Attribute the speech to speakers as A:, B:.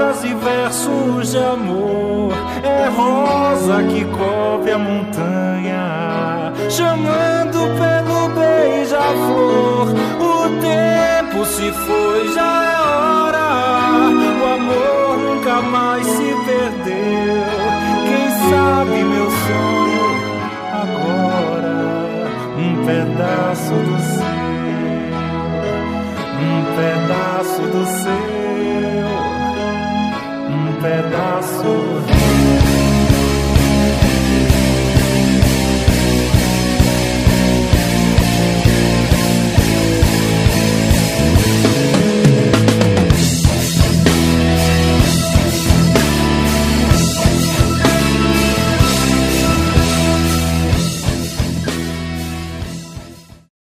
A: palavras e versos de amor. É rosa que cobre a montanha, chamando pelo beija-flor. O tempo se foi, já é hora. O amor nunca mais se perdeu. Quem sabe meu sonho agora, um pedaço do